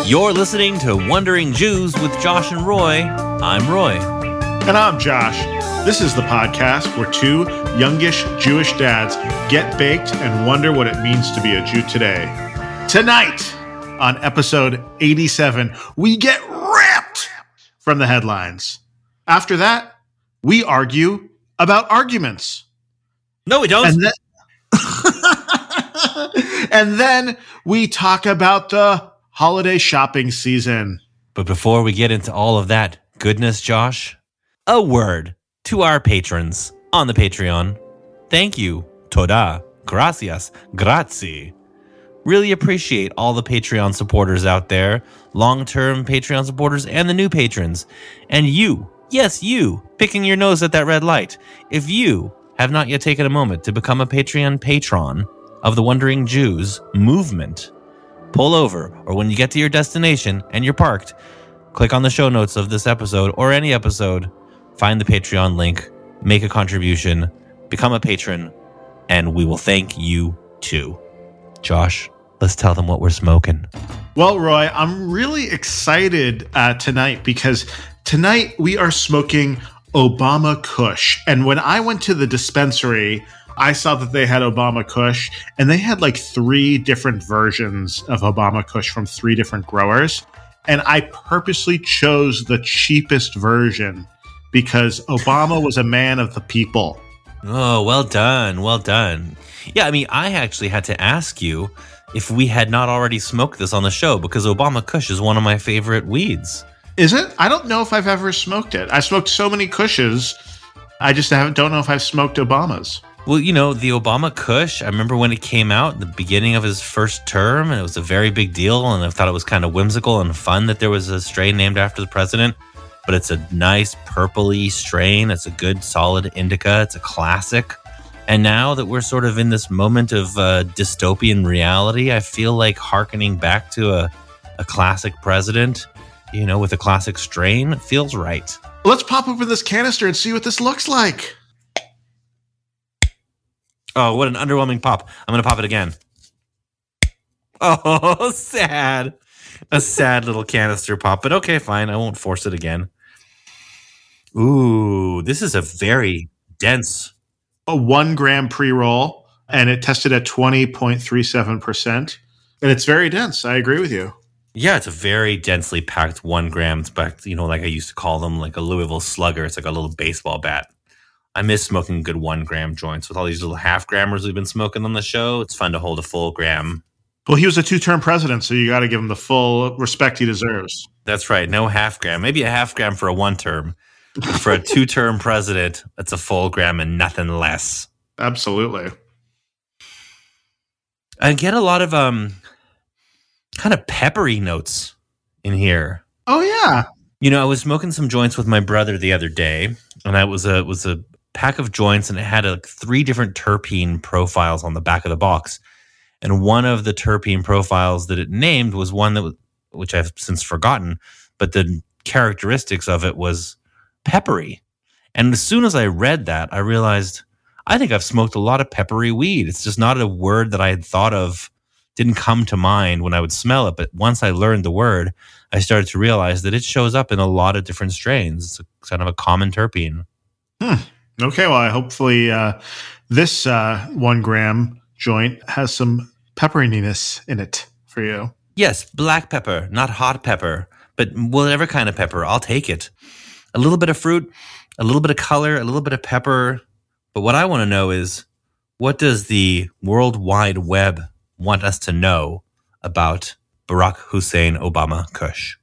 You're listening to Wondering Jews with Josh and Roy. I'm Roy. And I'm Josh. This is the podcast where two youngish Jewish dads get baked and wonder what it means to be a Jew today. Tonight, on episode 87, we get ripped from the headlines. After that, we argue about arguments. No, we don't. And then we talk about the holiday shopping season. But before we get into all of that goodness, Josh, a word to our patrons on the Patreon. Thank you. Toda. Gracias. Grazie. Really appreciate all the Patreon supporters out there, long-term Patreon supporters and the new patrons. And you, yes, you, picking your nose at that red light. If you have not yet taken a moment to become a Patreon patron of the Wondering Jews movement, pull over, or when you get to your destination and you're parked, click on the show notes of this episode or any episode, find the Patreon link, make a contribution, become a patron, and we will thank you too. Josh, let's tell them what we're smoking. Well, Roy, I'm really excited tonight because tonight we are smoking Obama Kush. And when I went to the dispensary, I saw that they had Obama Kush, and they had like 3 different versions of Obama Kush from 3 different growers. And I purposely chose the cheapest version because Obama was a man of the people. Oh, well done. Well done. Yeah, I mean, I actually had to ask you if we had not already smoked this on the show because Obama Kush is one of my favorite weeds. Is it? I don't know if I've ever smoked it. I smoked so many Kushes. I just don't know if I've smoked Obamas. Well, you know, the Obama Kush, I remember when it came out, the beginning of his first term, and it was a very big deal, and I thought it was kind of whimsical and fun that there was a strain named after the president, but it's a nice purpley strain. It's a good, solid indica. It's a classic. And now that we're sort of in this moment of dystopian reality, I feel like hearkening back to a classic president, you know, with a classic strain, feels right. Let's pop open this canister and see what this looks like. Oh, what an underwhelming pop. I'm going to pop it again. Oh, sad. A sad little canister pop, but okay, fine. I won't force it again. Ooh, this is a very dense. A 1 gram pre-roll, and it tested at 20.37%. And it's very dense. I agree with you. Yeah, it's a very densely packed 1 gram. It's packed, you know, like I used to call them, like a Louisville Slugger. It's like a little baseball bat. I miss smoking good 1 gram joints with all these little half grammers we've been smoking on the show. It's fun to hold a full gram. Well, he was a 2-term president, so you got to give him the full respect he deserves. That's right. No half gram. Maybe a half gram for a 1 term. For a 2-term president, that's a full gram and nothing less. Absolutely. I get a lot of kind of peppery notes in here. Oh, yeah. You know, I was smoking some joints with my brother the other day, and it was a pack of joints, and it had 3 different terpene profiles on the back of the box. And one of the terpene profiles that it named was one which I've since forgotten, but the characteristics of it was peppery. And as soon as I read that, I realized I think I've smoked a lot of peppery weed. It's just not a word that I had thought of, didn't come to mind when I would smell it. But once I learned the word, I started to realize that it shows up in a lot of different strains. It's kind of a common terpene. Okay, well, hopefully this 1 gram joint has some pepperiness in it for you. Yes, black pepper, not hot pepper, but whatever kind of pepper, I'll take it. A little bit of fruit, a little bit of color, a little bit of pepper. But what I want to know is, what does the World Wide Web want us to know about Barack Hussein Obama Kush?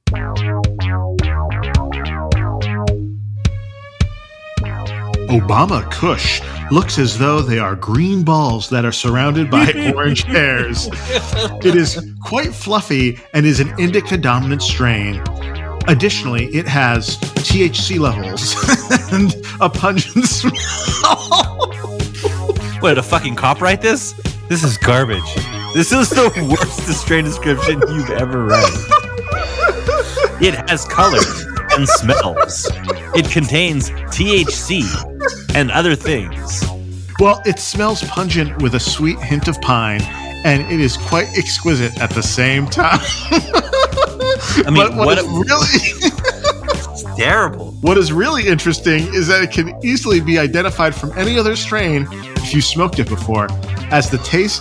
Obama Kush looks as though they are green balls that are surrounded by orange hairs. It is quite fluffy and is an indica-dominant strain. Additionally, it has THC levels and a pungent smell. What, did a fucking cop write this? This is garbage. This is the worst strain description you've ever read. It has colors and smells. It contains THC and other things. Well, it smells pungent with a sweet hint of pine, and it is quite exquisite at the same time. I mean, But what is really terrible. what is really interesting is that it can easily be identified from any other strain if you smoked it before, as the taste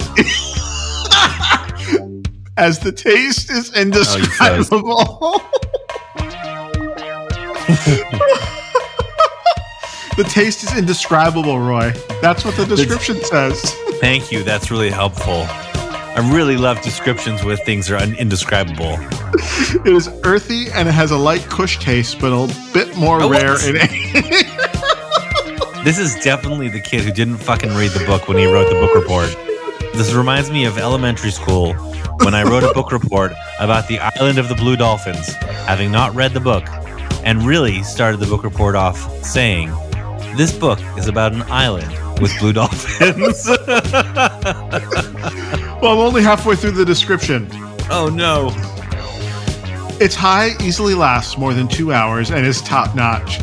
is indescribable. The taste is indescribable, Roy. That's what the description says. Thank you. That's really helpful. I really love descriptions where things are indescribable. It is earthy and it has a light kush taste, but a bit more rare in age. This is definitely the kid who didn't fucking read the book when he wrote the book report. This reminds me of elementary school when I wrote a book report about the island of the Blue Dolphins, having not read the book, and really started the book report off saying, this book is about an island with blue dolphins. Well, I'm only halfway through the description. Oh no. Its high easily lasts more than 2 hours and is top notch.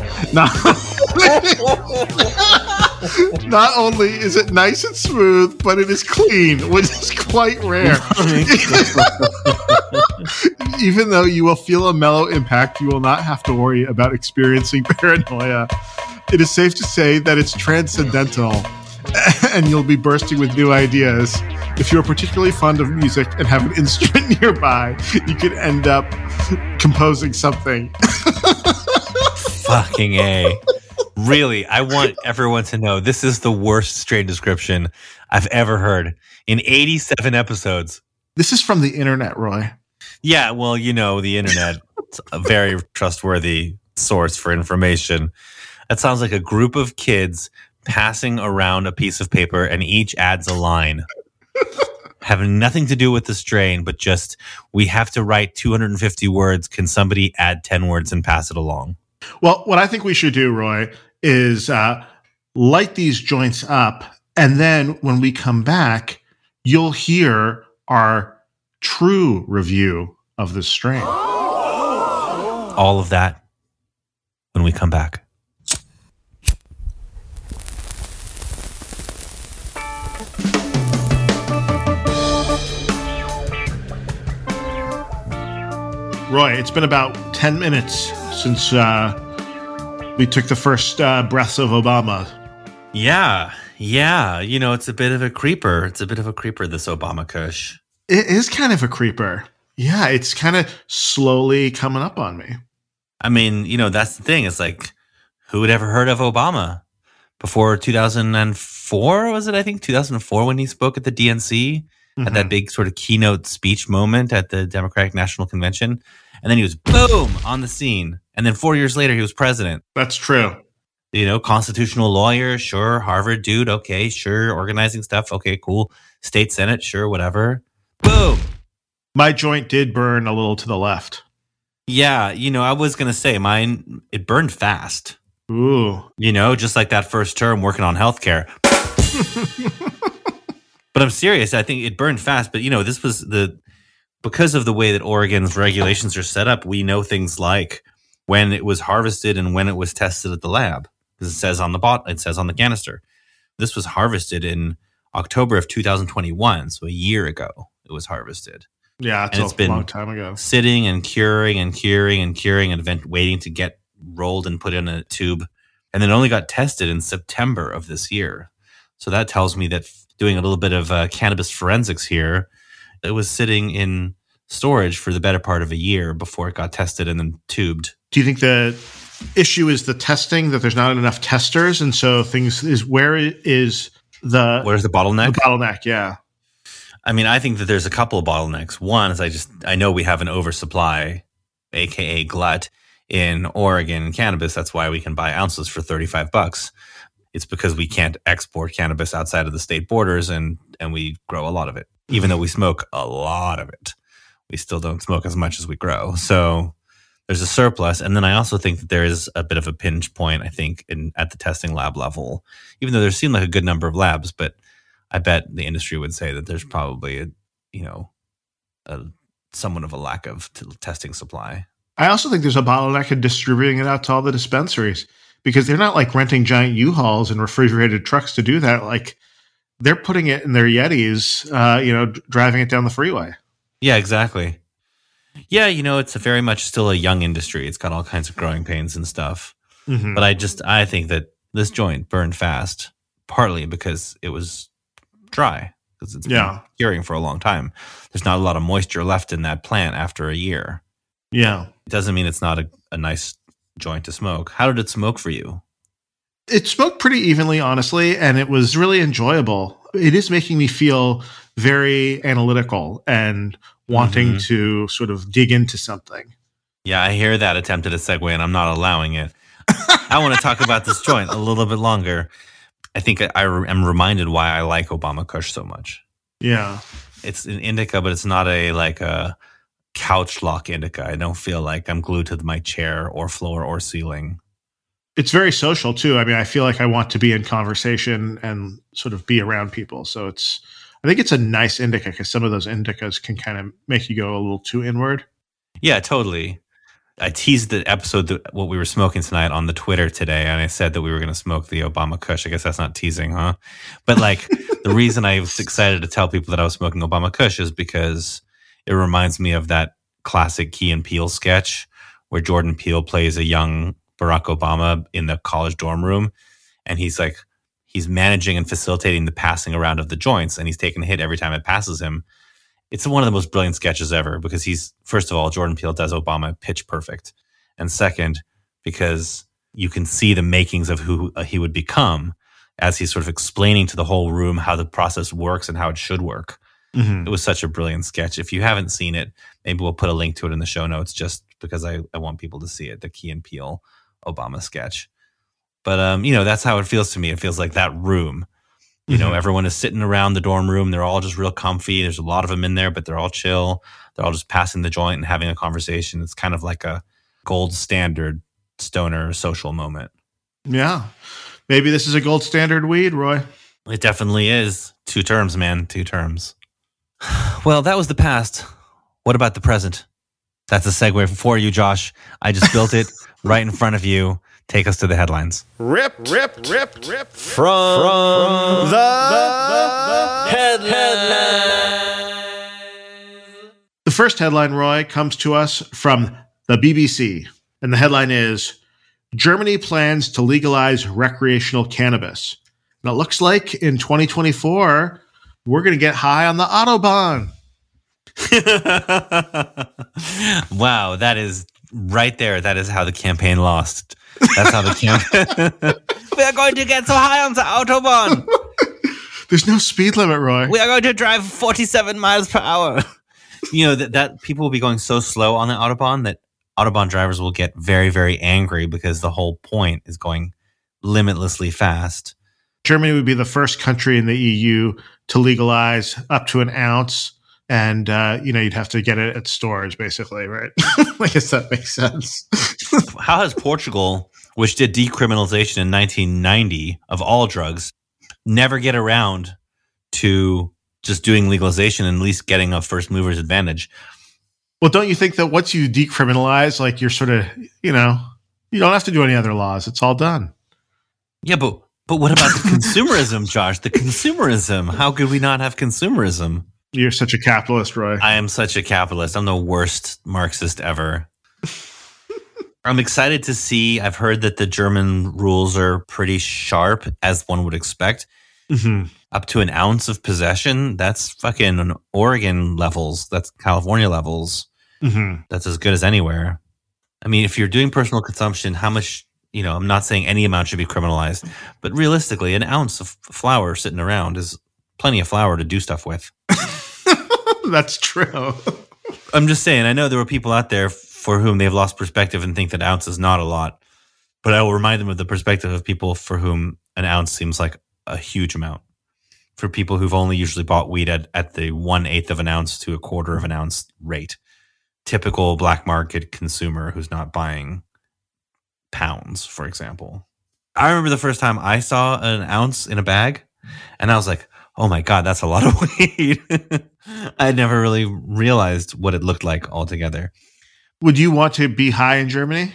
Not only is it nice and smooth, but it is clean, which is quite rare. Even though you will feel a mellow impact, you will not have to worry about experiencing paranoia. It is safe to say that it's transcendental, and you'll be bursting with new ideas. If you're particularly fond of music and have an instrument nearby, you could end up composing something. Fucking A. Really, I want everyone to know this is the worst strain description I've ever heard in 87 episodes. This is from the internet, Roy. Yeah, well, you know, the internet, it's a very trustworthy source for information. That sounds like a group of kids passing around a piece of paper and each adds a line. Having nothing to do with the strain, but just, we have to write 250 words. Can somebody add 10 words and pass it along? Well, what I think we should do, Roy, is light these joints up. And then when we come back, you'll hear our true review of the strain. All of that when we come back. Roy, it's been about 10 minutes since we took the first breaths of Obama. Yeah. You know, it's a bit of a creeper. This Obama Kush. It is kind of a creeper. Yeah, it's kind of slowly coming up on me. I mean, you know, that's the thing. It's like, who had ever heard of Obama before 2004? Was it, I think, 2004 when he spoke at the DNC? Had that big sort of keynote speech moment at the Democratic National Convention. And then he was, boom, on the scene. And then 4 years later, he was president. That's true. You know, constitutional lawyer, sure. Harvard dude, okay, sure. Organizing stuff, okay, cool. State Senate, sure, whatever. Boom. My joint did burn a little to the left. Yeah, you know, I was going to say mine, it burned fast. Ooh. You know, just like that first term working on healthcare. But I'm serious. I think it burned fast. But, you know, this was because of the way that Oregon's regulations are set up, we know things like when it was harvested and when it was tested at the lab. Because it says on the canister. This was harvested in October of 2021. So a year ago, it was harvested. Yeah, it's been a long time ago. Sitting and curing and waiting to get rolled and put in a tube. And then only got tested in September of this year. So that tells me that doing a little bit of cannabis forensics here, it was sitting in storage for the better part of a year before it got tested and then tubed. Do you think the issue is the testing, that there's not enough testers? And so where's the bottleneck? The bottleneck, yeah. I mean, I think that there's a couple of bottlenecks. One is I know we have an oversupply, aka glut, in Oregon cannabis. That's why we can buy ounces for $35. It's because we can't export cannabis outside of the state borders, and we grow a lot of it. Even though we smoke a lot of it, we still don't smoke as much as we grow. So there's a surplus. And then I also think that there is a bit of a pinch point, I think, at the testing lab level, even though there seem like a good number of labs, but I bet the industry would say that there's probably somewhat of a lack of testing supply. I also think there's a bottleneck in distributing it out to all the dispensaries, because they're not like renting giant U-Hauls and refrigerated trucks to do that. Like, they're putting it in their Yetis, driving it down the freeway. Yeah, exactly. Yeah, it's very much still a young industry. It's got all kinds of growing pains and stuff. Mm-hmm. But I think that this joint burned fast, partly because it was dry, because it's been curing for a long time. There's not a lot of moisture left in that plant after a year. Yeah. It doesn't mean it's not a nice joint to smoke. How did it smoke for you? It smoked pretty evenly, honestly, and it was really enjoyable. It is making me feel very analytical and wanting to sort of dig into something. Yeah, I hear that attempt at a segue, and I'm not allowing it. I want to talk about this joint a little bit longer. I think I am reminded why I like Obama Kush so much. Yeah. It's an indica, but it's not a couch lock indica. I don't feel like I'm glued to my chair or floor or ceiling. It's very social too. I mean, I feel like I want to be in conversation and sort of be around people. So I think it's a nice indica because some of those indicas can kind of make you go a little too inward. Yeah, totally. I teased the episode, what we were smoking tonight on the Twitter today, and I said that we were going to smoke the Obama Kush. I guess that's not teasing, huh? But the reason I was excited to tell people that I was smoking Obama Kush is because it reminds me of that classic Key and Peele sketch where Jordan Peele plays a young Barack Obama in the college dorm room, and he's managing and facilitating the passing around of the joints, and he's taking a hit every time it passes him. It's one of the most brilliant sketches ever because first of all, Jordan Peele does Obama pitch perfect, and second, because you can see the makings of who he would become as he's sort of explaining to the whole room how the process works and how it should work. Mm-hmm. It was such a brilliant sketch. If you haven't seen it, maybe we'll put a link to it in the show notes just because I want people to see it, the Key and Peele Obama sketch. But, that's how it feels to me. It feels like that room. Everyone is sitting around the dorm room. They're all just real comfy. There's a lot of them in there, but they're all chill. They're all just passing the joint and having a conversation. It's kind of like a gold standard stoner social moment. Yeah. Maybe this is a gold standard weed, Roy. It definitely is. 2 terms, man. 2 terms. Well, that was the past. What about the present? That's a segue for you, Josh. I just built it right in front of you. Take us to the headlines. Rip from the headlines. The first headline, Roy, comes to us from the BBC. And the headline is, Germany plans to legalize recreational cannabis. And it looks like in 2024, we're going to get high on the Autobahn. Wow, that is right there. That is how the campaign lost. That's how the campaign... We are going to get so high on the Autobahn. There's no speed limit, Roy. We are going to drive 47 miles per hour. That people will be going so slow on the Autobahn that Autobahn drivers will get very, very angry because the whole point is going limitlessly fast. Germany would be the first country in the EU to legalize up to an ounce. And, you'd have to get it at stores, basically, right? I guess that makes sense. How has Portugal, which did decriminalization in 1990 of all drugs, never get around to just doing legalization and at least getting a first mover's advantage? Well, don't you think that once you decriminalize, you're sort of, you don't have to do any other laws. It's all done. Yeah, but what about the consumerism, Josh? The consumerism. How could we not have consumerism? You're such a capitalist, Roy. I am such a capitalist. I'm the worst Marxist ever. I'm excited to see. I've heard that the German rules are pretty sharp, as one would expect. Mm-hmm. Up to an ounce of possession. That's fucking Oregon levels. That's California levels. Mm-hmm. That's as good as anywhere. I mean, if you're doing personal consumption, how much, I'm not saying any amount should be criminalized, but realistically, an ounce of flour sitting around is plenty of flour to do stuff with. That's true. I'm just saying, I know there are people out there for whom they've lost perspective and think that ounce is not a lot, but I will remind them of the perspective of people for whom an ounce seems like a huge amount. For people who've only usually bought weed at the 1/8 of an ounce to 1/4 of an ounce rate. Typical black market consumer who's not buying pounds, for example. I remember the first time I saw an ounce in a bag, and I was like, oh my God, that's a lot of weed. I never really realized what it looked like altogether. Would you want to be high in Germany?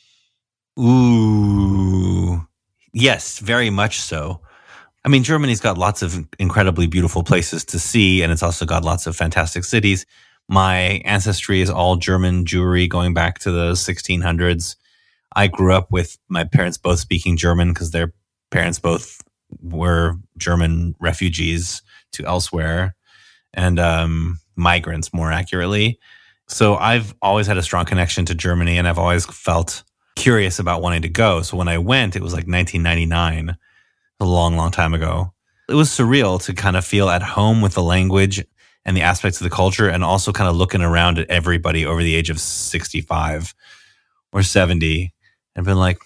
Ooh, yes, very much so. I mean, Germany's got lots of incredibly beautiful places to see, and it's also got lots of fantastic cities. My ancestry is all German Jewry going back to the 1600s. I grew up with my parents both speaking German because their parents both were German refugees to elsewhere and migrants, more accurately. So I've always had a strong connection to Germany, and I've always felt curious about wanting to go. So when I went, it was like 1999, a long, long time ago. It was surreal to kind of feel at home with the language and the aspects of the culture, and also kind of looking around at everybody over the age of 65 or 70 and been like,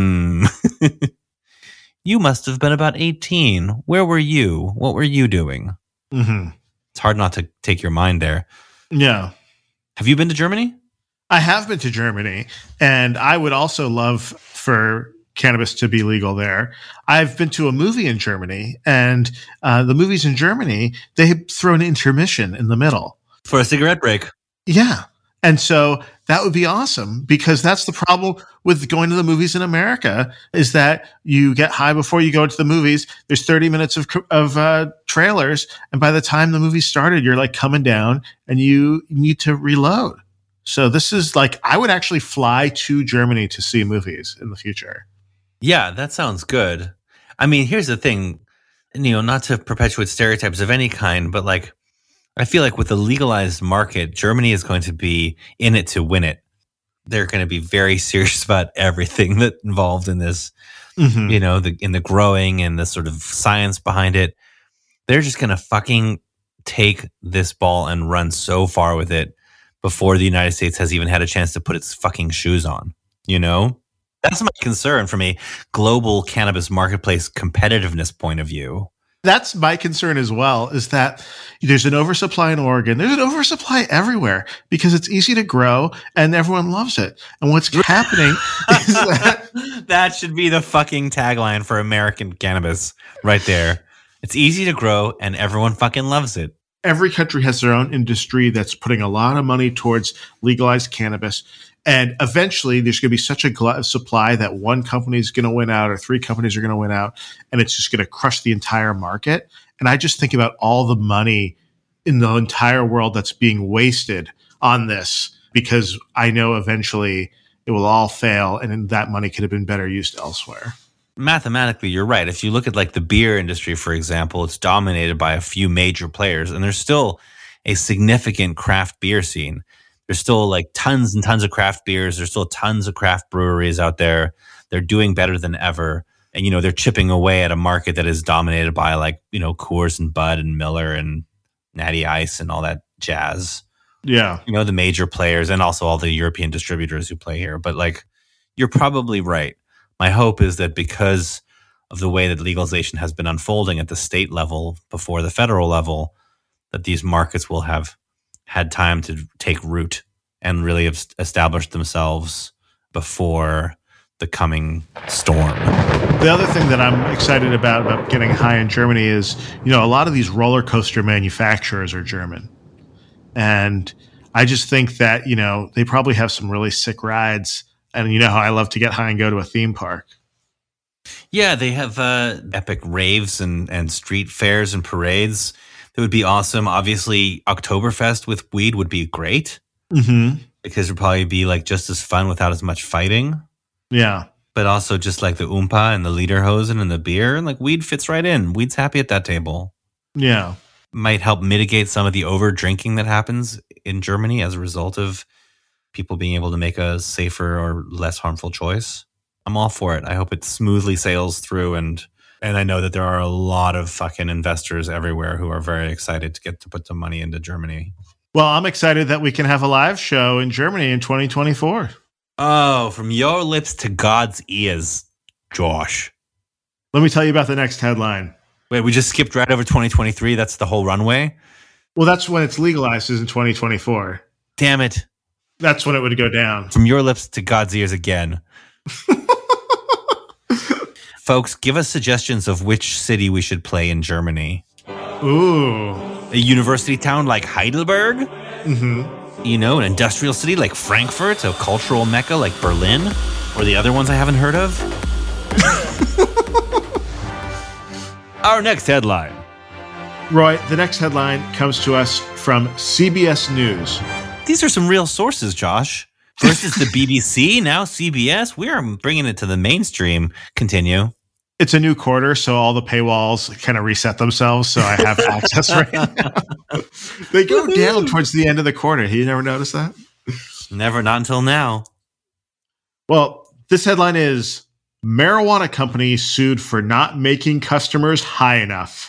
you must have been about 18. Where were you? What were you doing? Mm-hmm. It's hard not to take your mind there. Yeah. Have you been to Germany? I have been to Germany, and I would also love for cannabis to be legal there. I've been to a movie in Germany, and the movies in Germany, they throw an intermission in the middle. For a cigarette break. Yeah. And so that would be awesome, because that's the problem with going to the movies in America, is that you get high before you go into the movies. There's 30 minutes of trailers. And by the time the movie started, you're like coming down and you need to reload. So this is like, I would actually fly to Germany to see movies in the future. Yeah, that sounds good. I mean, here's the thing, not to perpetuate stereotypes of any kind, but like, I feel like with the legalized market, Germany is going to be in it to win it. They're going to be very serious about everything that involved in this, in the growing and the sort of science behind it. They're just going to fucking take this ball and run so far with it before the United States has even had a chance to put its fucking shoes on, That's my concern from a global cannabis marketplace competitiveness point of view. That's my concern as well, is that there's an oversupply in Oregon. There's an oversupply everywhere because it's easy to grow and everyone loves it. And what's happening is that that should be the fucking tagline for American cannabis right there. It's easy to grow and everyone fucking loves it. Every country has their own industry that's putting a lot of money towards legalized cannabis. And eventually there's going to be such a glut of supply that one company is going to win out or three companies are going to win out, and it's just going to crush the entire market. And I just think about all the money in the entire world that's being wasted on this, because I know eventually it will all fail and that money could have been better used elsewhere. Mathematically, you're right. If you look at like the beer industry, for example, it's dominated by a few major players, and there's still a significant craft beer scene. There's still like tons and tons of craft beers. There's still tons of craft breweries out there. They're doing better than ever. And, they're chipping away at a market that is dominated by like, Coors and Bud and Miller and Natty Ice and all that jazz. Yeah. The major players and also all the European distributors who play here. But like, you're probably right. My hope is that because of the way that legalization has been unfolding at the state level before the federal level, that these markets will have had time to take root and really have established themselves before the coming storm. The other thing that I'm excited about getting high in Germany is, a lot of these roller coaster manufacturers are German. And I just think that, they probably have some really sick rides. And you know how I love to get high and go to a theme park. Yeah, they have epic raves and street fairs and parades. That would be awesome. Obviously, Oktoberfest with weed would be great. Mm-hmm. Because it would probably be like just as fun without as much fighting. Yeah. But also just like the Oompa and the Lederhosen and the beer. And like weed fits right in. Weed's happy at that table. Yeah. Might help mitigate some of the over drinking that happens in Germany as a result of people being able to make a safer or less harmful choice. I'm all for it. I hope it smoothly sails through, and I know that there are a lot of fucking investors everywhere who are very excited to get to put some money into Germany. Well, I'm excited that we can have a live show in Germany in 2024. Oh, from your lips to God's ears, Josh. Let me tell you about the next headline. Wait, we just skipped right over 2023? That's the whole runway? Well, that's when it's legalized, is in 2024. Damn it. That's when it would go down. From your lips to God's ears again. Folks, give us suggestions of which city we should play in Germany. Ooh. A university town like Heidelberg? Mm-hmm. An industrial city like Frankfurt, a cultural mecca like Berlin? Or the other ones I haven't heard of? Our next headline. Roy, the next headline comes to us from CBS News. These are some real sources, Josh. First is the BBC, now CBS. We are bringing it to the mainstream. Continue. It's a new quarter, so all the paywalls kind of reset themselves, so I have access right now. They go down towards the end of the quarter. You never noticed that? Never, not until now. Well, this headline is marijuana company sued for not making customers high enough.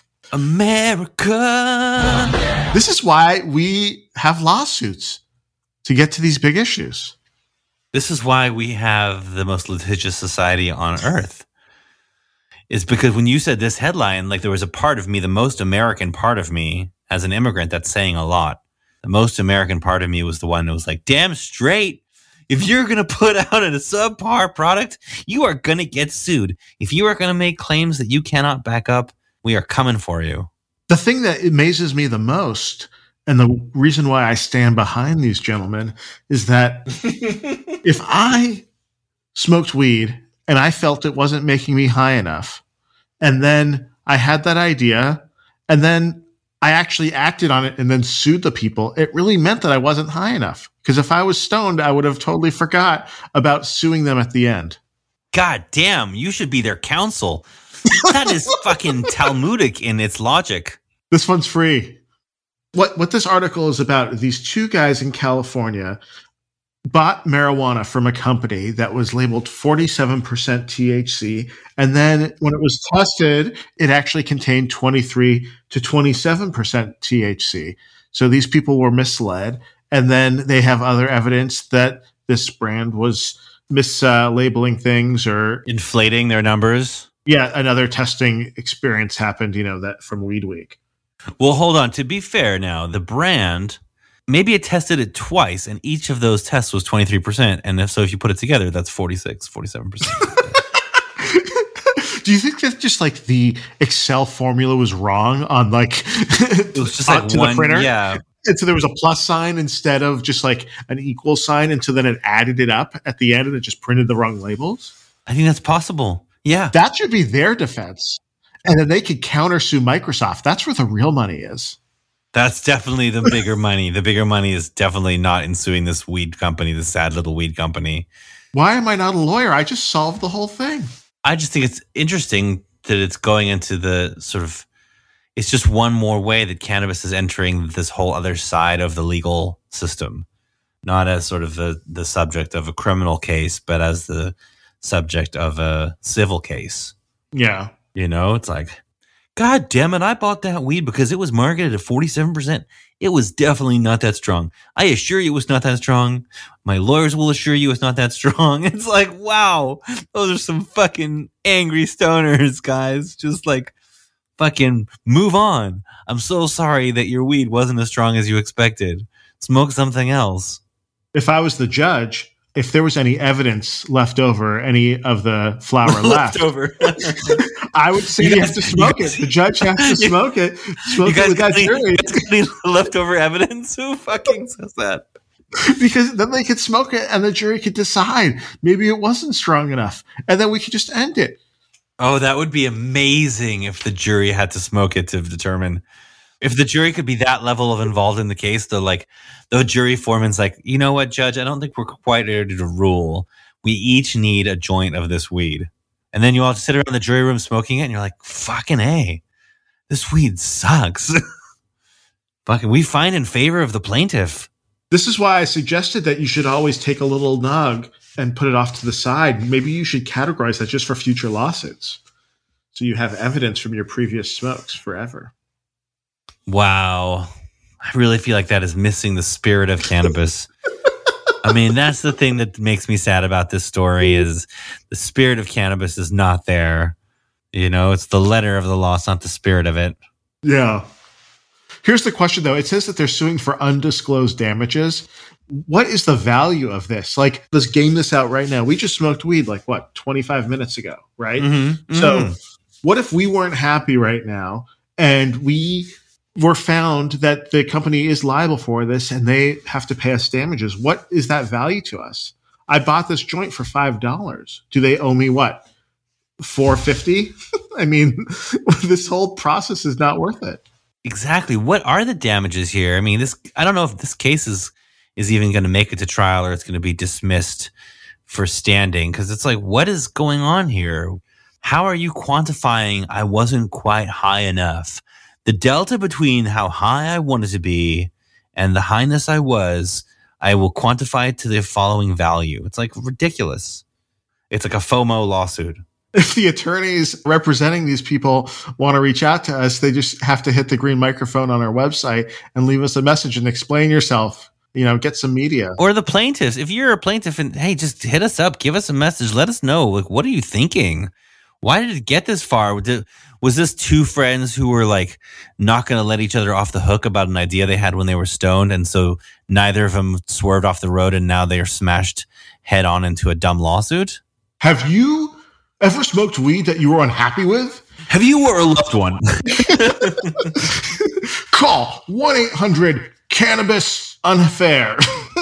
America. This is why we have lawsuits, to get to these big issues. This is why we have the most litigious society on earth. It's because when you said this headline, like there was a part of me, the most American part of me as an immigrant, that's saying a lot. The most American part of me was the one that was like, damn straight. If you're going to put out a subpar product, you are going to get sued. If you are going to make claims that you cannot back up, we are coming for you. The thing that amazes me the most, and the reason why I stand behind these gentlemen, is that if I smoked weed and I felt it wasn't making me high enough, and then I had that idea, and then I actually acted on it and then sued the people, it really meant that I wasn't high enough. Because if I was stoned, I would have totally forgot about suing them at the end. God damn, you should be their counsel. That is fucking Talmudic in its logic. This one's free. What this article is about, these two guys in California bought marijuana from a company that was labeled 47% THC. And then when it was tested, it actually contained 23 to 27% THC. So these people were misled. And then they have other evidence that this brand was mislabeling things or inflating their numbers. Yeah, another testing experience happened, that from Weed Week. Well, hold on. To be fair now, the brand, maybe it tested it twice, and each of those tests was 23%. And if you put it together, that's 46, 47%. Do you think that just like the Excel formula was wrong on it was just like to one, the printer? Yeah. And so there was a plus sign instead of just like an equal sign. And so then it added it up at the end and it just printed the wrong labels. I think that's possible. Yeah. That should be their defense. And then they could countersue Microsoft. That's where the real money is. That's definitely the bigger money. The bigger money is definitely not in suing this weed company, this sad little weed company. Why am I not a lawyer? I just solved the whole thing. I just think it's interesting that it's going into the sort of, it's just one more way that cannabis is entering this whole other side of the legal system, not as sort of the subject of a criminal case, but as the subject of a civil case. Yeah. It's like, God damn it, I bought that weed because it was marketed at 47%. It was definitely not that strong. I assure you it was not that strong. My lawyers will assure you it's not that strong. It's like, wow, those are some fucking angry stoners, guys. Just like, fucking move on. I'm so sorry that your weed wasn't as strong as you expected. Smoke something else. If I was the judge, if there was any evidence left over, any of the flower left over, I would say you have to smoke it. The judge has to smoke it. Smoke it with that jury. Any leftover evidence? Who fucking says that? Because then they could smoke it and the jury could decide maybe it wasn't strong enough. And then we could just end it. Oh, that would be amazing if the jury had to smoke it to determine. If the jury could be that level of involved in the case, the jury foreman's like, you know what, Judge, I don't think we're quite ready to rule. We each need a joint of this weed. And then you all sit around the jury room smoking it, and you're like, fucking A, this weed sucks. Fucking, we find in favor of the plaintiff. This is why I suggested that you should always take a little nug and put it off to the side. Maybe you should categorize that just for future lawsuits. So you have evidence from your previous smokes forever. Wow. I really feel like that is missing the spirit of cannabis. I mean, that's the thing that makes me sad about this story is the spirit of cannabis is not there. It's the letter of the law, it's not the spirit of it. Yeah. Here's the question, though. It says that they're suing for undisclosed damages. What is the value of this? Like, let's game this out right now. We just smoked weed 25 minutes ago, right? Mm-hmm. So what if we weren't happy right now and we were found that the company is liable for this and they have to pay us damages? What is that value to us? I bought this joint for $5. Do they owe me what? $4.50? I mean, this whole process is not worth it. Exactly. What are the damages here? I mean, I don't know if this case is even going to make it to trial or it's going to be dismissed for standing, because it's like, what is going on here? How are you quantifying I wasn't quite high enough? The delta between how high I wanted to be and the highness I will quantify it to the following value. It's like ridiculous. It's like a FOMO lawsuit. If the attorneys representing these people want to reach out to us, they just have to hit the green microphone on our website and leave us a message and explain yourself. Get some media. Or the plaintiffs. If you're a plaintiff and, hey, just hit us up, give us a message, let us know. Like, what are you thinking? Why did it get this far? Was this two friends who were like not going to let each other off the hook about an idea they had when they were stoned, and so neither of them swerved off the road, and now they are smashed head on into a dumb lawsuit? Have you ever smoked weed that you were unhappy with? Have you or a loved one? Call 1-800-CANNABIS-UNFAIR.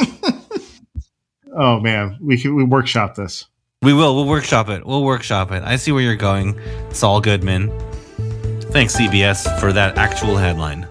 Oh man, we workshop this. We will. We'll workshop it. I see where you're going. Saul Goodman. Thanks, CBS, for that actual headline.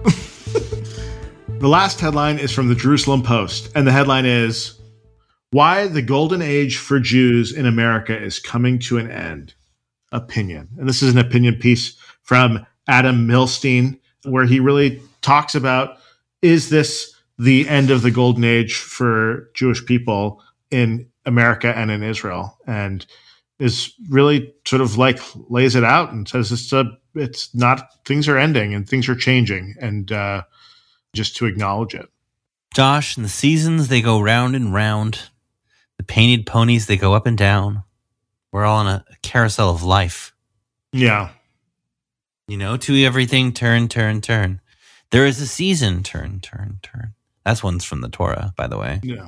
The last headline is from the Jerusalem Post, and the headline is, "Why the Golden Age for Jews in America is Coming to an End. Opinion." And this is an opinion piece from Adam Milstein, where he really talks about, is this the end of the Golden Age for Jewish people in America and in Israel? And is really sort of like lays it out and says it's not, things are ending and things are changing, and just to acknowledge it. Josh, and the seasons, they go round and round. The painted ponies, they go up and down. We're all on a carousel of life. Yeah. To everything, turn, turn, turn. There is a season, turn, turn, turn. That's one's from the Torah, by the way. Yeah.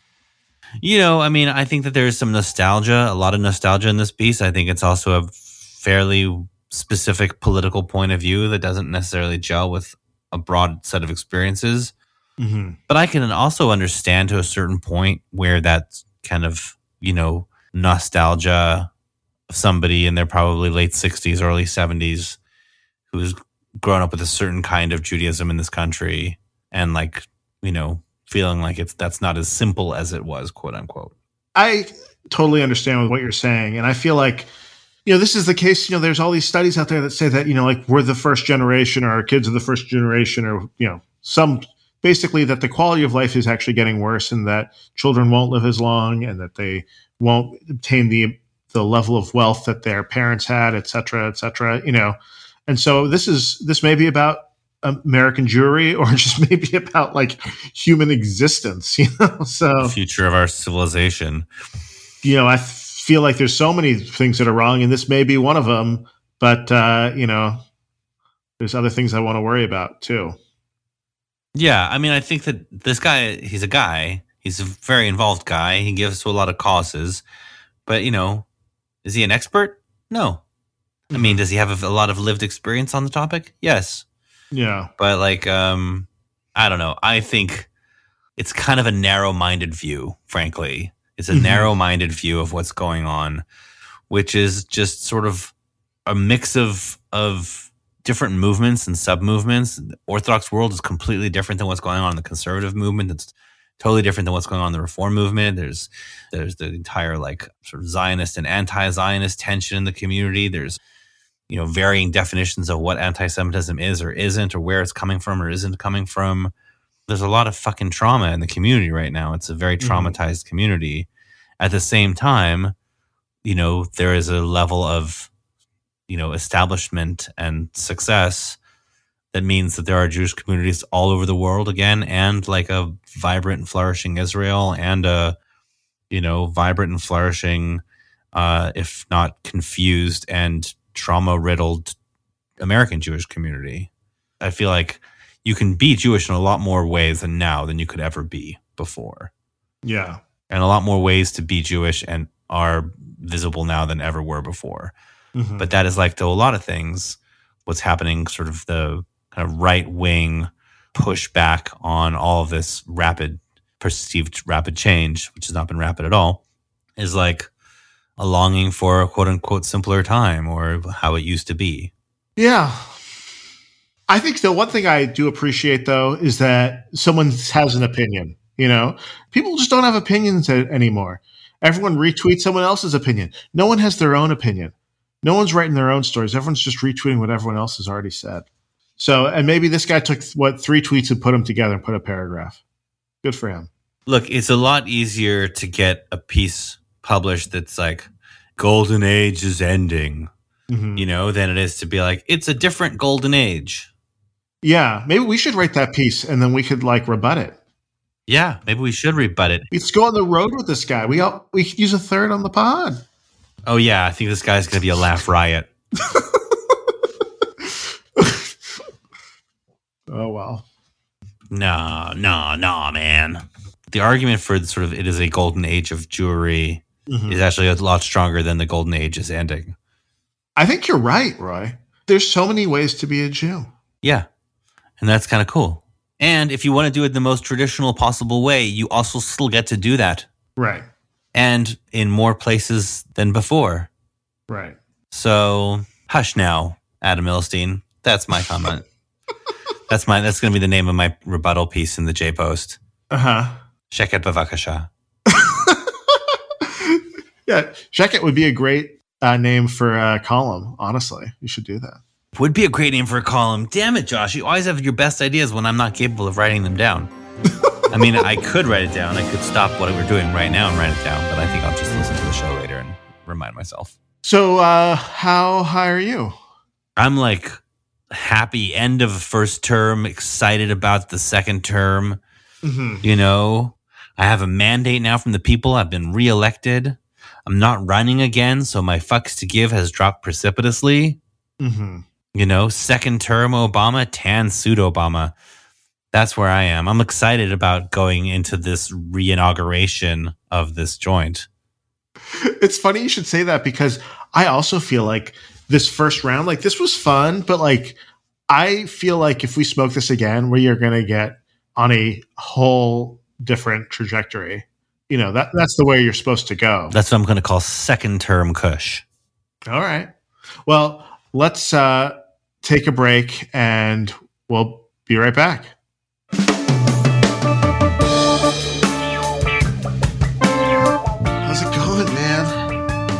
I think that there is some nostalgia, a lot of nostalgia in this piece. I think it's also a fairly specific political point of view that doesn't necessarily gel with a broad set of experiences. Mm-hmm. But I can also understand to a certain point where that kind of, nostalgia of somebody in their probably late 60s, early 70s who's grown up with a certain kind of Judaism in this country and feeling like that's not as simple as it was, quote unquote. I totally understand what you're saying. And I feel like, this is the case. There's all these studies out there that say that, we're the first generation, or our kids are the first generation, or, basically that the quality of life is actually getting worse, and that children won't live as long, and that they won't obtain the level of wealth that their parents had, et cetera, And so this may be about American Jewry, or just maybe about like human existence, so the future of our civilization. I feel like there's so many things that are wrong, and this may be one of them, but there's other things I want to worry about too. Yeah, I think that this guy, he's a very involved guy. He gives to a lot of causes, but is he an expert? No. Does he have a lot of lived experience on the topic? Yes. Yeah. But I don't know. I think it's kind of a narrow-minded view, frankly. It's a narrow-minded view of what's going on, which is just sort of a mix of different movements and sub-movements. The Orthodox world is completely different than what's going on in the conservative movement. It's totally different than what's going on in the Reform movement. There's the entire sort of Zionist and anti-Zionist tension in the community. There's varying definitions of what anti-Semitism is or isn't, or where it's coming from or isn't coming from. There's a lot of fucking trauma in the community right now. It's a very traumatized community. At the same time, there is a level of, establishment and success that means that there are Jewish communities all over the world again, and like a vibrant and flourishing Israel, and a, vibrant and flourishing, if not confused and trauma-riddled American Jewish community. I feel like you can be Jewish in a lot more ways than you could ever be before. Yeah. And a lot more ways to be Jewish and are visible now than ever were before. Mm-hmm. But that is to a lot of things, what's happening, sort of the kind of right-wing pushback on all of this perceived rapid change, which has not been rapid at all, is like a longing for a quote-unquote simpler time, or how it used to be. Yeah. I think the one thing I do appreciate, though, is that someone has an opinion. You know, people just don't have opinions anymore. Everyone retweets someone else's opinion. No one has their own opinion. No one's writing their own stories. Everyone's just retweeting what everyone else has already said. So, and maybe this guy took 3 tweets and put them together and put a paragraph. Good for him. Look, it's a lot easier to get a piece published that's like, golden age is ending, Mm-hmm. you know, than it is to be like, it's a different golden age. Yeah, maybe we should write that piece and then we could like rebut it. Yeah, maybe we should rebut it. Let's go on the road with this guy. We could use a third on the pod. Oh, yeah, I think this guy's going to be a laugh riot. Oh, well. No, man. The argument for sort of it is a golden age of jewelry is actually a lot stronger than the golden age is ending. I think you're right, Roy. There's so many ways to be a Jew. Yeah, and that's kind of cool. And if you want to do it the most traditional possible way, you also still get to do that. Right. And in more places than before. Right. So, hush now, Adam Milstein. That's my comment. That's going to be the name of my rebuttal piece in the J Post. Uh-huh. Sheket bavakasha. Yeah, Sheket would be a great name for a column, honestly. You should do that. Would be a great name for a column. Damn it, Josh. You always have your best ideas when I'm not capable of writing them down. I mean, I could write it down. I could stop what we're doing right now and write it down, but I think I'll just listen to the show later and remind myself. So, how high are you? I'm like happy end of first term, excited about the second term. Mm-hmm. You know, I have a mandate now from the people. I've been reelected. I'm not running again, so my fucks to give has dropped precipitously. Mm-hmm. You know, second term Obama, tan suit Obama. That's where I am. I'm excited about going into this re-inauguration of this joint. It's funny you should say that because I also feel like this first round, like this was fun, but like I feel like if we smoke this again, we are going to get on a whole different trajectory. You know, that's the way you're supposed to go. That's what I'm going to call second term Kush. All right. Well, let's take a break and we'll be right back. How's it going, man?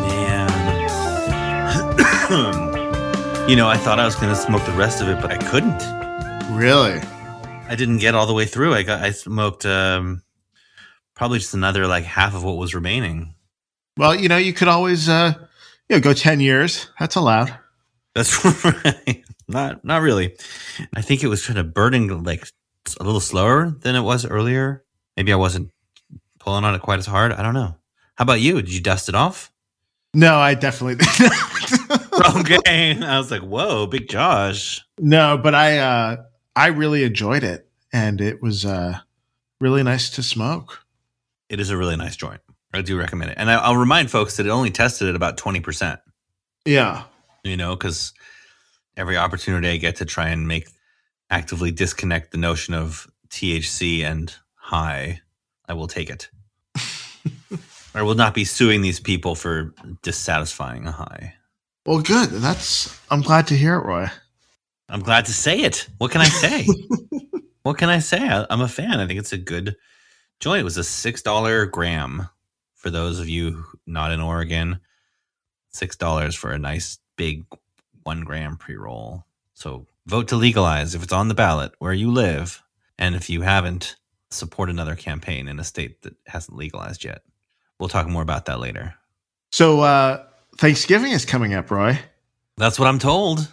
You know, I thought I was going to smoke the rest of it, but I couldn't. Really? I didn't get all the way through. I smoked probably just another like half of what was remaining. Well, you know, you could always go 10 years. That's allowed. That's right. Not really. I think it was kind of burning like a little slower than it was earlier. Maybe I wasn't pulling on it quite as hard. I don't know. How about you? Did you dust it off? No, I definitely did. Okay. I was like, whoa, Big Josh. No, but I really enjoyed it, and it was really nice to smoke. It is a really nice joint. I do recommend it. And I'll remind folks that it only tested at about 20%. Yeah. You know, because every opportunity I get to try and actively disconnect the notion of THC and high, I will take it. I will not be suing these people for dissatisfying a high. Well, good. I'm glad to hear it, Roy. I'm glad to say it. What can I say? What can I say? I'm a fan. I think it's a good joint. It was a $6 gram for those of you not in Oregon. $6 for a nice big 1 gram pre-roll. So vote to legalize if it's on the ballot where you live. And if you haven't, support another campaign in a state that hasn't legalized yet. We'll talk more about that later. So Thanksgiving is coming up, Roy. That's what I'm told.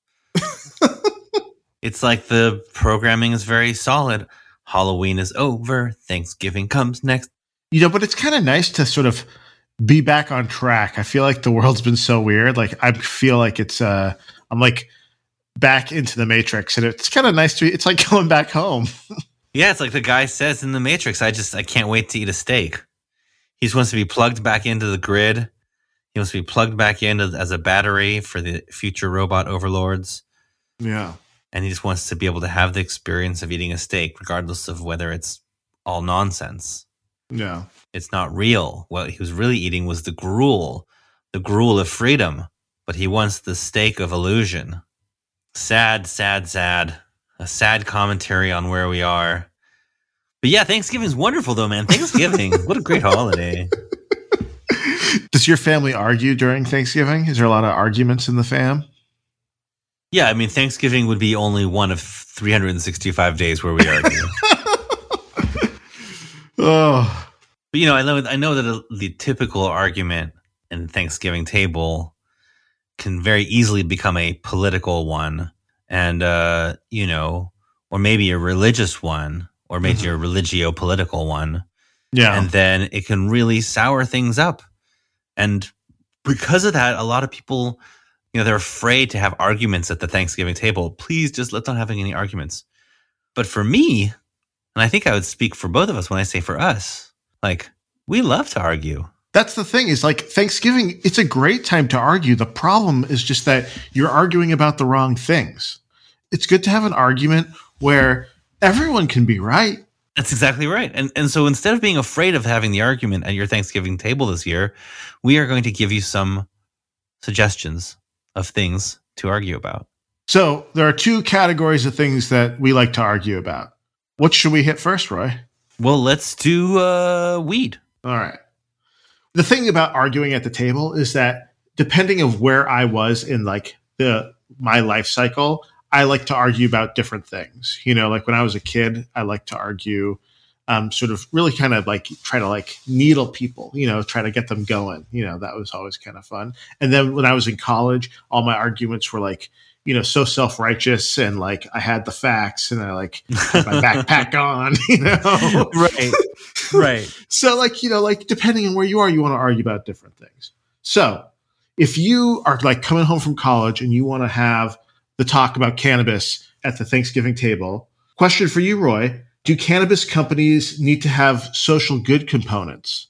It's like the programming is very solid. Halloween is over. Thanksgiving comes next. You know, but it's kind of nice to sort of be back on track. I feel like the world's been so weird. Like I feel like it's I'm like back into the Matrix, and it's kind of nice to. It's like going back home. Yeah, it's like the guy says in the Matrix. I can't wait to eat a steak. He just wants to be plugged back into the grid. He wants to be plugged back in as a battery for the future robot overlords. Yeah. And he just wants to be able to have the experience of eating a steak, regardless of whether it's all nonsense. Yeah. It's not real. What he was really eating was the gruel of freedom. But he wants the steak of illusion. Sad, sad, sad. A sad commentary on where we are. But yeah, Thanksgiving's wonderful though, man. Thanksgiving, what a great holiday. Does your family argue during Thanksgiving? Is there a lot of arguments in the fam? Yeah, I mean, Thanksgiving would be only one of 365 days where we argue. Oh, But I know that the typical argument in Thanksgiving table can very easily become a political one, and or maybe a religious one, or maybe a religio-political one. yeah. And then it can really sour things up. And because of that, a lot of people, they're afraid to have arguments at the Thanksgiving table. Please just let's not have any arguments. But for me, and I think I would speak for both of us when I say for us, like, we love to argue. That's the thing is like Thanksgiving, it's a great time to argue. The problem is just that you're arguing about the wrong things. It's good to have an argument where everyone can be right. That's exactly right. And so instead of being afraid of having the argument at your Thanksgiving table this year, we are going to give you some suggestions of things to argue about. So there are two categories of things that we like to argue about. What should we hit first, Roy? Well, let's do weed. All right. The thing about arguing at the table is that depending of where I was in like my life cycle, I like to argue about different things. Like when I was a kid, I like to argue, sort of really kind of like try to like needle people, try to get them going. That was always kind of fun. And then when I was in college, all my arguments were like, so self-righteous and like I had the facts and I like had my backpack on, Right. So like depending on where you are, you want to argue about different things. So if you are like coming home from college and you want to have the talk about cannabis at the Thanksgiving table, question for you, Roy, do cannabis companies need to have social good components?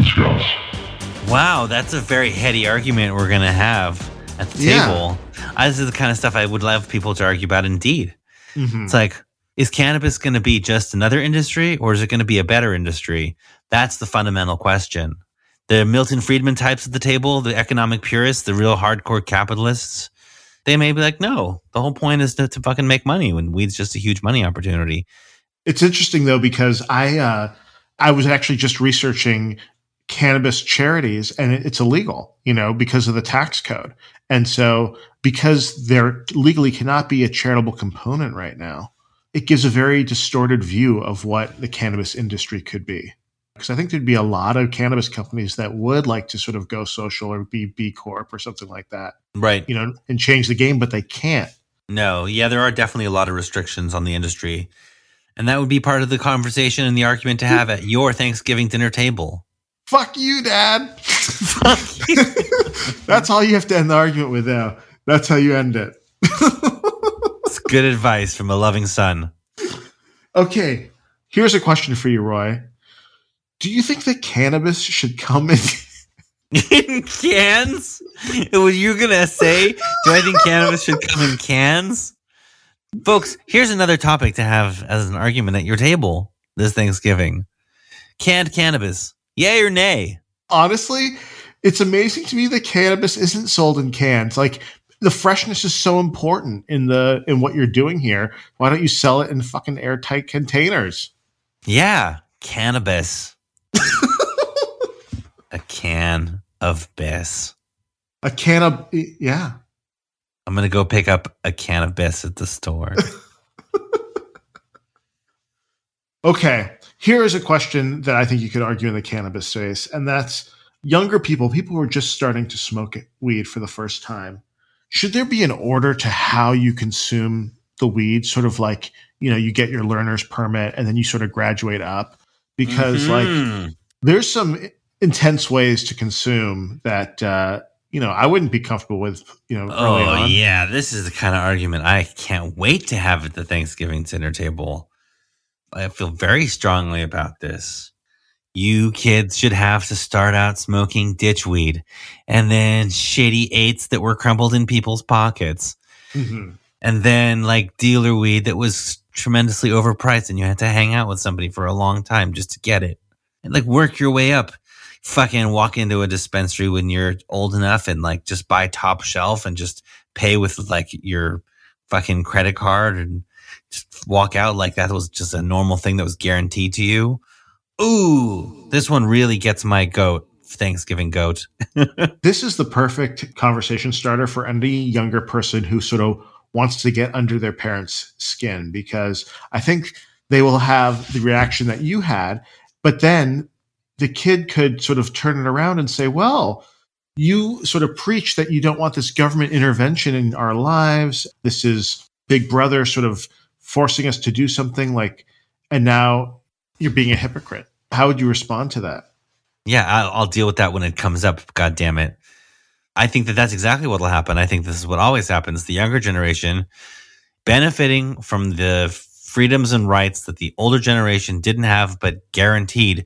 Wow, that's a very heady argument we're going to have at the table. This is the kind of stuff I would love people to argue about indeed. Mm-hmm. It's like, is cannabis going to be just another industry or is it going to be a better industry? That's the fundamental question. The Milton Friedman types at the table, the economic purists, the real hardcore capitalists, they may be like, no, the whole point is to fucking make money when weed's just a huge money opportunity. It's interesting though, because I was actually just researching cannabis charities and it's illegal, because of the tax code. And so because there legally cannot be a charitable component right now, it gives a very distorted view of what the cannabis industry could be. Because I think there'd be a lot of cannabis companies that would like to sort of go social or be B Corp or something like that. Right. And change the game, but they can't. No. Yeah, there are definitely a lot of restrictions on the industry. And that would be part of the conversation and the argument to have at your Thanksgiving dinner table. Fuck you, Dad. Fuck you. That's all you have to end the argument with now. That's how you end it. It's good advice from a loving son. Okay, here's a question for you, Roy. Do you think that cannabis should come in cans? Were you going to say, do I think cannabis should come in cans? Folks, here's another topic to have as an argument at your table this Thanksgiving. Canned cannabis. Yay or nay? Honestly, it's amazing to me that cannabis isn't sold in cans. Like, the freshness is so important in what you're doing here. Why don't you sell it in fucking airtight containers? Yeah, cannabis. A can of Biss. A can of, yeah. I'm going to go pick up a can of Biss at the store. Okay, here is a question that I think you could argue in the cannabis space, and that's younger people who are just starting to smoke weed for the first time. Should there be an order to how you consume the weed? Sort of like, you get your learner's permit and then you sort of graduate up, because like there's some intense ways to consume that, I wouldn't be comfortable with, early on. Oh, yeah. This is the kind of argument I can't wait to have at the Thanksgiving dinner table. I feel very strongly about this. You kids should have to start out smoking ditchweed and then shitty eights that were crumbled in people's pockets. Mm-hmm. And then like dealer weed that was tremendously overpriced and you had to hang out with somebody for a long time just to get it. And like work your way up. Fucking walk into a dispensary when you're old enough and like just buy top shelf and just pay with like your fucking credit card and just walk out like that was just a normal thing that was guaranteed to you. Ooh, this one really gets my goat. Thanksgiving goat. This is the perfect conversation starter for any younger person who sort of wants to get under their parents' skin, because I think they will have the reaction that you had, but then the kid could sort of turn it around and say, well, you sort of preach that you don't want this government intervention in our lives. This is Big Brother sort of forcing us to do something like, and now you're being a hypocrite. How would you respond to that? Yeah, I'll deal with that when it comes up. God damn it. I think that that's exactly what will happen. I think this is what always happens. The younger generation benefiting from the freedoms and rights that the older generation didn't have, but guaranteed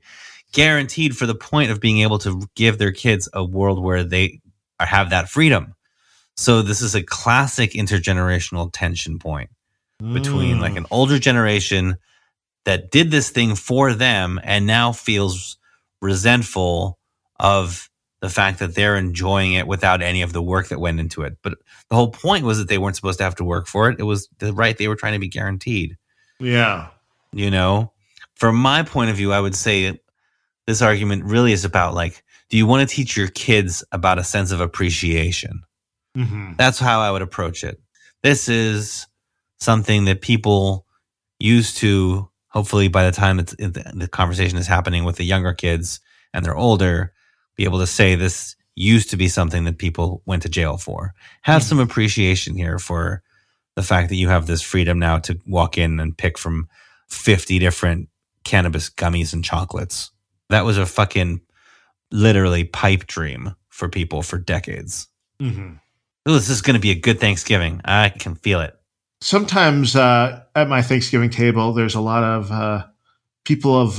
for the point of being able to give their kids a world where they have that freedom. So this is a classic intergenerational tension point between like an older generation that did this thing for them and now feels resentful of the fact that they're enjoying it without any of the work that went into it. But the whole point was that they weren't supposed to have to work for it. It was the right they were trying to be guaranteed. Yeah. You know, from my point of view, I would say this argument really is about like, do you want to teach your kids about a sense of appreciation? Mm-hmm. That's how I would approach it. This is something that people used to, hopefully by the time the conversation is happening with the younger kids and they're older, be able to say this used to be something that people went to jail for. Have some appreciation here for the fact that you have this freedom now to walk in and pick from 50 different cannabis gummies and chocolates. That was a fucking literally pipe dream for people for decades. Mm-hmm. Ooh, this is going to be a good Thanksgiving. I can feel it. Sometimes at my Thanksgiving table, there's a lot of people of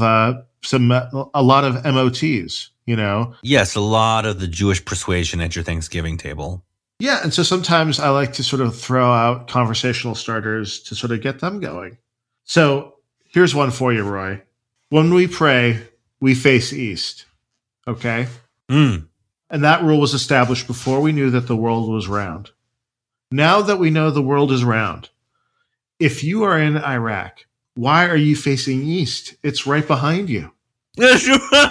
a lot of MOTs, you know? Yes, a lot of the Jewish persuasion at your Thanksgiving table. Yeah, and so sometimes I like to sort of throw out conversational starters to sort of get them going. So here's one for you, Roy. When we pray, we face east, okay? Mm. And that rule was established before we knew that the world was round. Now that we know the world is round, if you are in Iraq, why are you facing east? It's right behind you. It's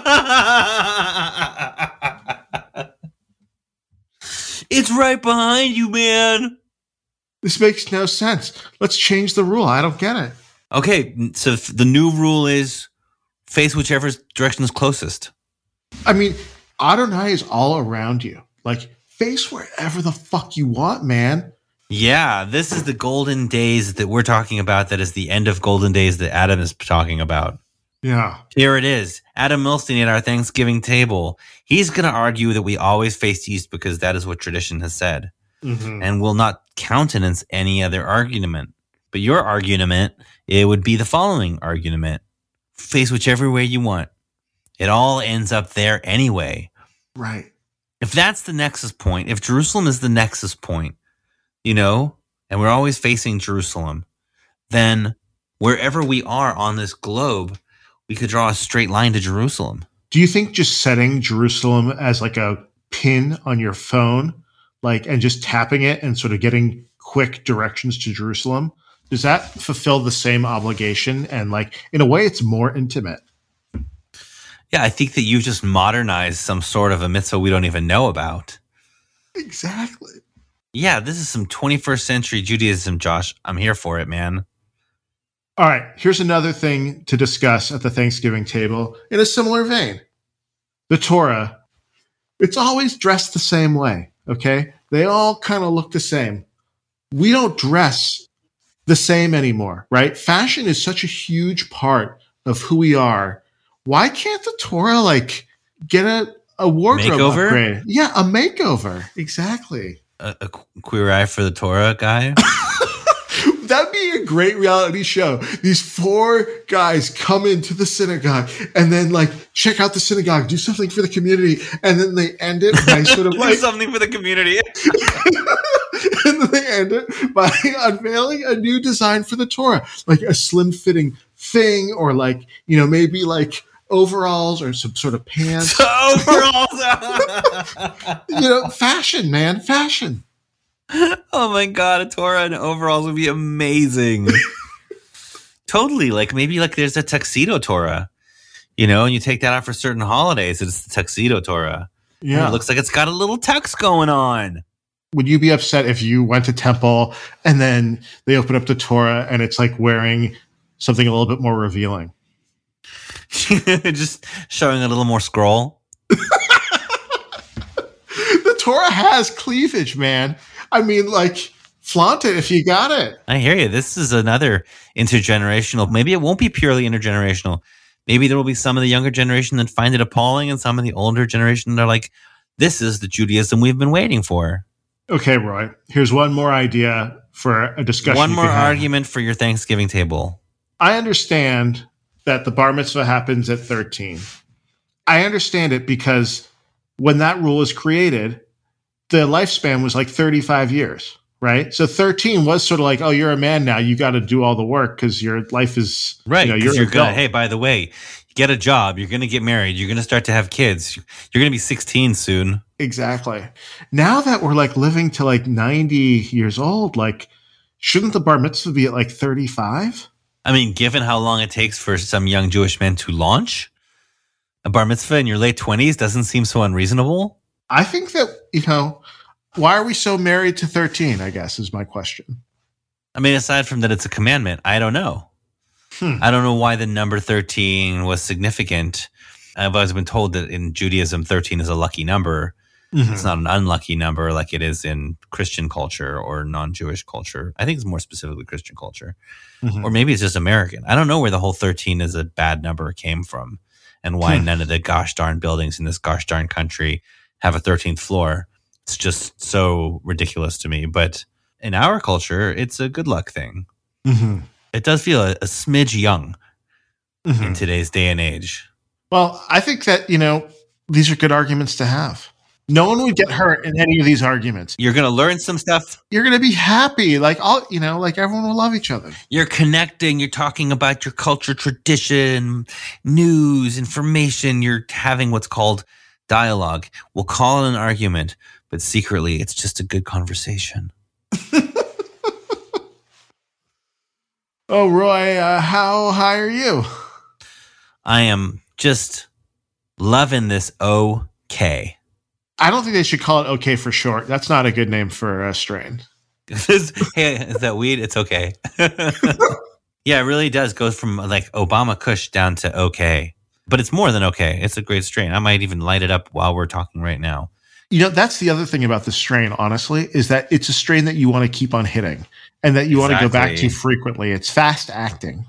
right behind you, man. This makes no sense. Let's change the rule. I don't get it. Okay, so the new rule is face whichever direction is closest. I mean, Adonai is all around you. Like, face wherever the fuck you want, man. Yeah, this is the golden days that we're talking about. That is the end of golden days that Adam is talking about. Yeah. Here it is. Adam Milstein at our Thanksgiving table. He's going to argue that we always face east because that is what tradition has said. Mm-hmm. And will not countenance any other argument. But your argument, it would be the following argument. Face whichever way you want. It all ends up there anyway. Right. If that's the nexus point, if Jerusalem is the nexus point, you know, and we're always facing Jerusalem, then wherever we are on this globe, we could draw a straight line to Jerusalem. Do you think just setting Jerusalem as like a pin on your phone, like, and just tapping it and sort of getting quick directions to Jerusalem, does that fulfill the same obligation? And like, in a way, it's more intimate. Yeah, I think that you've just modernized some sort of a mitzvah we don't even know about. Exactly. Yeah, this is some 21st century Judaism, Josh. I'm here for it, man. All right, here's another thing to discuss at the Thanksgiving table in a similar vein. The Torah, it's always dressed the same way, okay? They all kind of look the same. We don't dress the same anymore, right? Fashion is such a huge part of who we are. Why can't the Torah, like, get a wardrobe makeover? Upgrade? Yeah, a makeover. Exactly. A queer eye for the Torah guy? That'd be a great reality show. These four guys come into the synagogue and then like check out the synagogue, do something for the community, and then they end it by sort of like do something for the community. And then they end it by unveiling a new design for the Torah, like a slim fitting thing, or like, you know, maybe like overalls or some sort of pants. Overalls. You know, fashion, man, fashion. Oh my God, a Torah in overalls would be amazing. Totally. Like maybe like there's a tuxedo Torah, and you take that out for certain holidays. It's the tuxedo Torah. Yeah. And it looks like it's got a little tux going on. Would you be upset if you went to temple and then they open up the Torah and it's like wearing something a little bit more revealing? Just showing a little more scroll. The Torah has cleavage, man. I mean, like, flaunt it if you got it. I hear you. This is another intergenerational. Maybe it won't be purely intergenerational. Maybe there will be some of the younger generation that find it appalling and some of the older generation that are like, this is the Judaism we've been waiting for. Okay, Roy. Here's one more idea for a discussion. One more argument for your Thanksgiving table. I understand that the bar mitzvah happens at 13. I understand it because when that rule was created, the lifespan was like 35 years, right? So 13 was sort of like, oh, you're a man now. You got to do all the work because your life is right. You're gonna, hey, by the way, get a job. You're going to get married. You're going to start to have kids. You're going to be 16 soon. Exactly. Now that we're like living to like 90 years old, like shouldn't the bar mitzvah be at like 35? I mean, given how long it takes for some young Jewish men to launch, a bar mitzvah in your late 20s doesn't seem so unreasonable. I think that, why are we so married to 13, I guess, is my question. I mean, aside from that it's a commandment, I don't know. I don't know why the number 13 was significant. I've always been told that in Judaism, 13 is a lucky number. Mm-hmm. It's not an unlucky number like it is in Christian culture or non-Jewish culture. I think it's more specifically Christian culture. Mm-hmm. Or maybe it's just American. I don't know where the whole 13 is a bad number came from and why none of the gosh darn buildings in this gosh darn country have a 13th floor. It's just so ridiculous to me. But in our culture, it's a good luck thing. Mm-hmm. It does feel a smidge young in today's day and age. Well, I think that, these are good arguments to have. No one would get hurt in any of these arguments. You're going to learn some stuff. You're going to be happy. Like like everyone will love each other. You're connecting. You're talking about your culture, tradition, news, information. You're having what's called dialogue. We'll call it an argument, but secretly it's just a good conversation. Oh, Roy, how high are you? I am just loving this okay. I don't think they should call it okay for short. That's not a good name for a strain. Hey, is that weed? It's okay. Yeah, it really does go from like Obama Kush down to okay. But it's more than okay. It's a great strain. I might even light it up while we're talking right now. That's the other thing about the strain, honestly, is that it's a strain that you want to keep on hitting and that you want to go back to frequently. It's fast acting.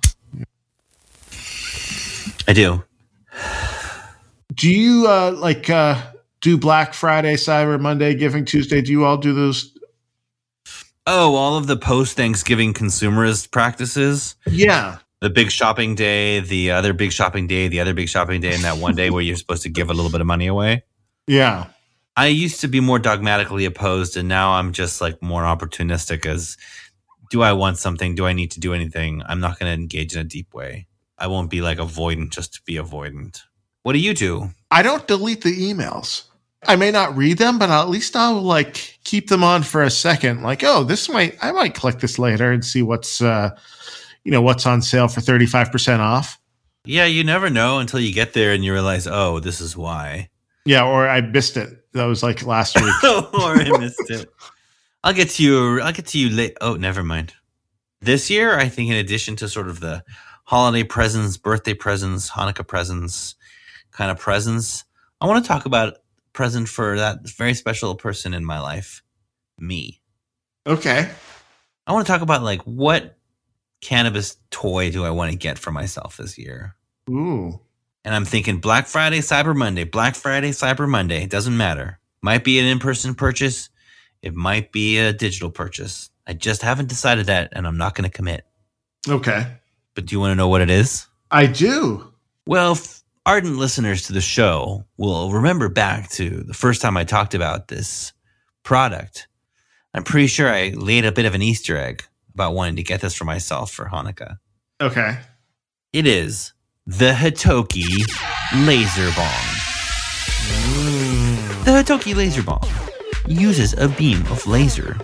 I do. Do you do Black Friday, Cyber Monday, Giving Tuesday? Do you all do those? Oh, all of the post-Thanksgiving consumerist practices? Yeah. The big shopping day, the other big shopping day, the other big shopping day, and that one day where you're supposed to give a little bit of money away. Yeah. I used to be more dogmatically opposed, and now I'm just like more opportunistic as, do I want something? Do I need to do anything? I'm not going to engage in a deep way. I won't be like avoidant just to be avoidant. What do you do? I don't delete the emails. I may not read them, but at least I'll like keep them on for a second. Like, oh, I might click this later and see what's what's on sale for 35% off. Yeah, you never know until you get there and you realize, oh, this is why. Yeah, or I missed it. That was like last week. Or I missed it. I'll get to you late. Oh, never mind. This year, I think in addition to sort of the holiday presents, birthday presents, Hanukkah presents, kind of presents, I want to talk about a present for that very special person in my life, me. Okay. I want to talk about like what cannabis toy do I want to get for myself this year? Ooh. And I'm thinking Black Friday, Cyber Monday. Black Friday, Cyber Monday. It doesn't matter. Might be an in-person purchase. It might be a digital purchase. I just haven't decided that, and I'm not going to commit. Okay. But do you want to know what it is? I do. Well, ardent listeners to the show will remember back to the first time I talked about this product. I'm pretty sure I laid a bit of an Easter egg about wanting to get this for myself for Hanukkah. Okay. It is the Hitoki Laser Bong. The Hitoki Laser Bong uses a beam of laser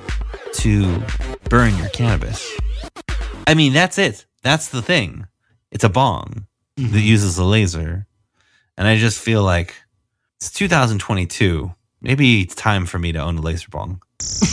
to burn your cannabis. I mean, that's it. That's the thing. It's a bong that uses a laser. And I just feel like it's 2022. Maybe it's time for me to own a laser bong.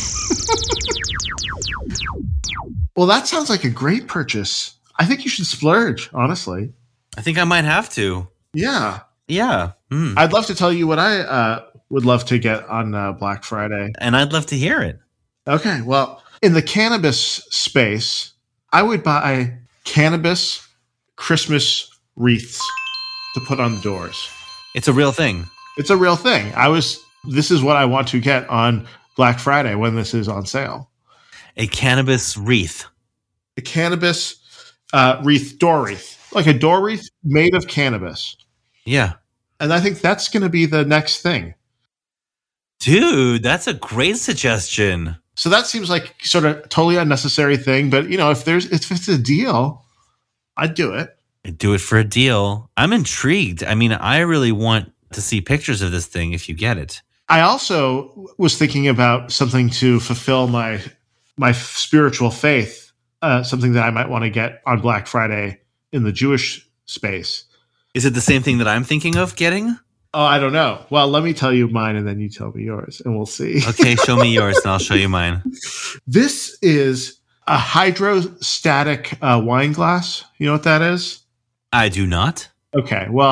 Well, that sounds like a great purchase. I think you should splurge, honestly. I think I might have to. Yeah. Yeah. I'd love to tell you what I would love to get on Black Friday. And I'd love to hear it. Okay. Well, in the cannabis space, I would buy cannabis Christmas wreaths to put on the doors. It's a real thing. It's a real thing. This is what I want to get on Black Friday when this is on sale. A cannabis wreath. A cannabis wreath, door wreath. Like a door wreath made of cannabis. Yeah. And I think that's going to be the next thing. Dude, that's a great suggestion. So that seems like sort of totally unnecessary thing. But, if it's a deal, I'd do it. I'd do it for a deal. I'm intrigued. I mean, I really want to see pictures of this thing if you get it. I also was thinking about something to fulfill my spiritual faith, something that I might want to get on Black Friday in the Jewish space. Is it the same thing that I'm thinking of getting? Oh, I don't know. Well, let me tell you mine and then you tell me yours and we'll see. Okay, show me yours and I'll show you mine. This is a hydrostatic wine glass. You know what that is? I do not. Okay, well,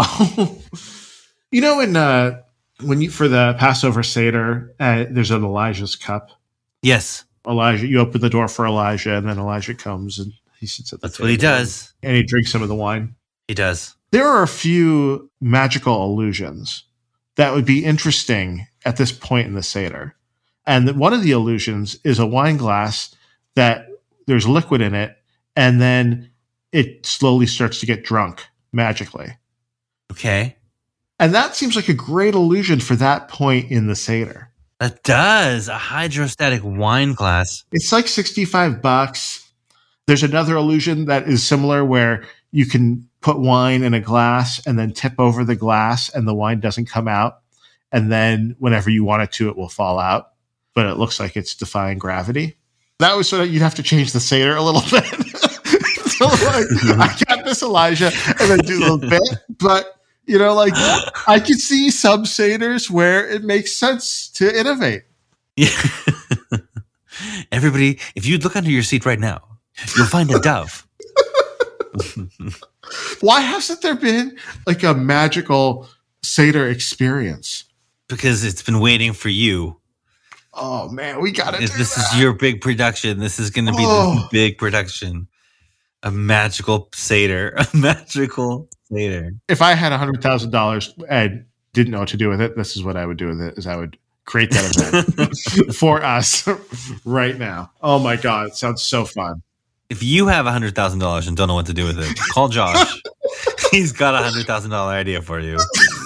when you for the Passover Seder, there's an Elijah's cup. Yes. Elijah, you open the door for Elijah and then Elijah comes and he sits at the That's table. what he does. And he drinks some of the wine. He does. There are a few magical illusions that would be interesting at this point in the Seder. And one of the illusions is a wine glass that there's liquid in it, and then it slowly starts to get drunk magically. Okay. And that seems like a great illusion for that point in the Seder. That does. A hydrostatic wine glass. It's like $65. There's another illusion that is similar where you can put wine in a glass and then tip over the glass and the wine doesn't come out. And then whenever you want it to, it will fall out. But it looks like it's defying gravity. That was sort of, you'd have to change the Seder a little bit. So I got this Elijah and then do a little bit. But, I could see some Seders where it makes sense to innovate. Yeah. Everybody, if you look under your seat right now, you'll find a dove. Why hasn't there been like a magical Seder experience? Because it's been waiting for you. Oh man, we got it. This is your big production. This is going to be the big production. A magical Seder. A magical Seder. If I had $100,000 and didn't know what to do with it, this is what I would do with it: is I would create that event for us right now. Oh my god, it sounds so fun. If you have $100,000 and don't know what to do with it, call Josh. He's got a $100,000 idea for you.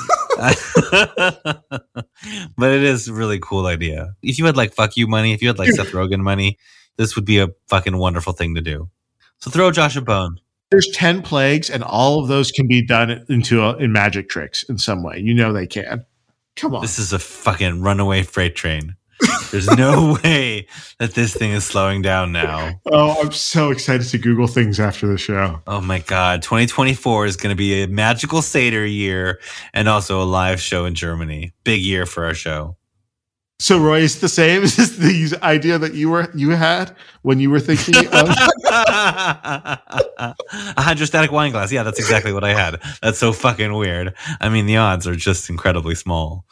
But it is a really cool idea. If you had like fuck you money, if you had like Seth Rogen money, this would be a fucking wonderful thing to do. So throw Josh a bone. There's 10 plagues, and all of those can be done in magic tricks in some way. They can. Come on. This is a fucking runaway freight train. There's no way that this thing is slowing down now. Oh, I'm so excited to Google things after the show. Oh my God. 2024 is going to be a magical Seder year and also a live show in Germany. Big year for our show. So, Roy, is the same as the idea that you had when you were thinking of a hydrostatic wine glass? Yeah, that's exactly what I had. That's so fucking weird. I mean, the odds are just incredibly small.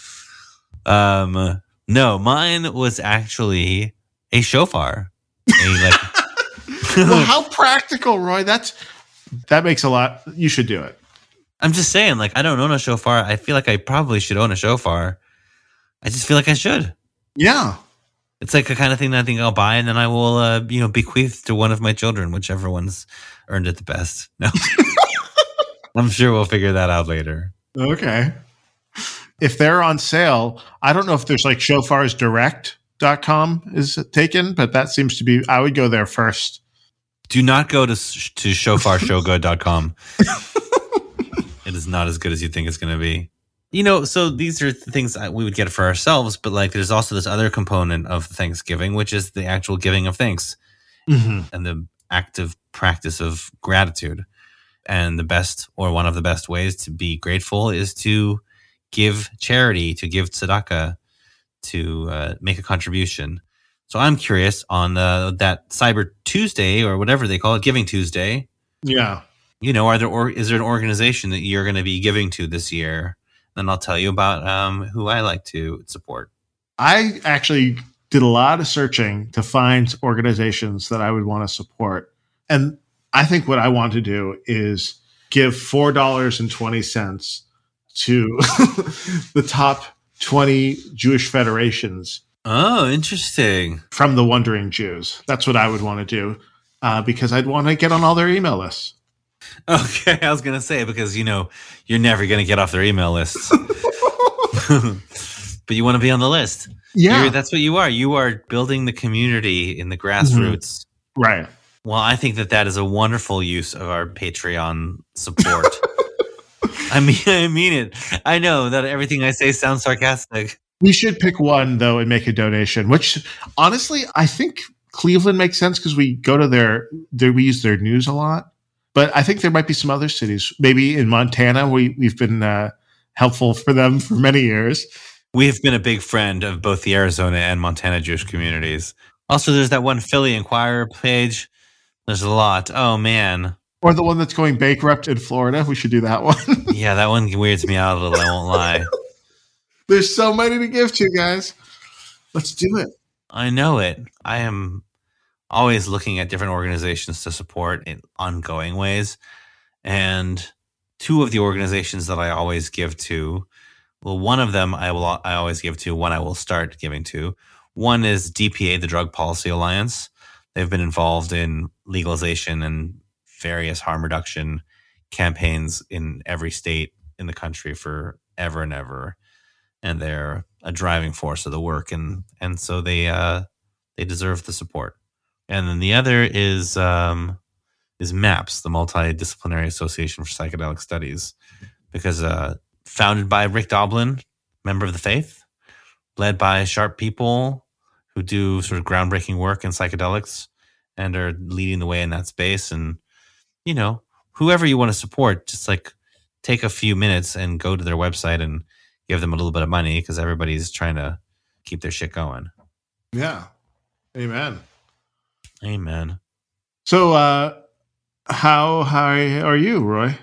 No, mine was actually a shofar. Well, how practical, Roy. That makes a lot. You should do it. I'm just saying, I don't own a shofar. I feel like I probably should own a shofar. I just feel like I should. Yeah. It's like a kind of thing that I think I'll buy, and then I will, bequeath to one of my children, whichever one's earned it the best. No, I'm sure we'll figure that out later. Okay. If they're on sale, I don't know if there's like shofarsdirect.com is taken, but that seems to be, I would go there first. Do not go to shofarshowgood.com. It is not as good as you think it's going to be. So these are the things that we would get for ourselves, but like there's also this other component of Thanksgiving, which is the actual giving of thanks and the active practice of gratitude. And the best, or one of the best ways to be grateful is to give charity, to give tzedakah, to make a contribution. So I'm curious on that Cyber Tuesday or whatever they call it, Giving Tuesday. Yeah. Is there an organization that you're going to be giving to this year? Then I'll tell you about who I like to support. I actually did a lot of searching to find organizations that I would want to support. And I think what I want to do is give $4.20 to the top 20 Jewish federations. Oh, interesting. From the Wondering Jews. That's what I would want to do because I'd want to get on all their email lists. Okay, I was going to say, because, you're never going to get off their email lists. But you want to be on the list. Yeah. That's what you are. You are building the community in the grassroots. Mm-hmm. Right. Well, I think that is a wonderful use of our Patreon support. I mean it. I know that everything I say sounds sarcastic. We should pick one, though, and make a donation, which, honestly, I think Cleveland makes sense because we go to we use their news a lot. But I think there might be some other cities. Maybe in Montana, we've been helpful for them for many years. We have been a big friend of both the Arizona and Montana Jewish communities. Also, there's that one Philly Inquirer page. There's a lot. Oh, man. Or the one that's going bankrupt in Florida. We should do that one. Yeah, that one weirds me out a little. I won't lie. There's so many to give to, guys. Let's do it. I know it. I am always looking at different organizations to support in ongoing ways. And two of the organizations that I always give to, well, one of them I always give to, one I will start giving to. One is DPA, the Drug Policy Alliance. They've been involved in legalization and various harm reduction campaigns in every state in the country for ever and ever. And they're a driving force of the work. And so they deserve the support. And then the other is MAPS, the Multidisciplinary Association for Psychedelic Studies, because founded by Rick Doblin, member of the faith, led by sharp people who do sort of groundbreaking work in psychedelics and are leading the way in that space. And, whoever you want to support, just like take a few minutes and go to their website and give them a little bit of money because everybody's trying to keep their shit going. Yeah. Amen. Amen. So, how are you, Roy?